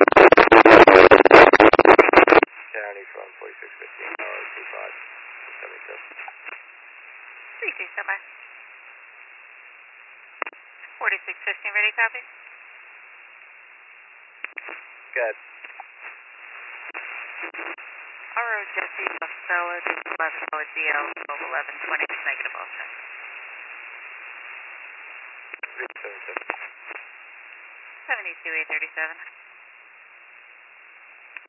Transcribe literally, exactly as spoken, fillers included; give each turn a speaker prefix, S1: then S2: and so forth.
S1: County from forty-six fifteen, oh, two five, seventy-two.
S2: three two, standby. forty-six fifteen, ready, copy?
S1: Good.
S2: R O Jesse Bustella, eleven with D L, twelve eleven twenty, negative offset.
S1: three seven seven.
S2: seventy-two, eight thirty-seven.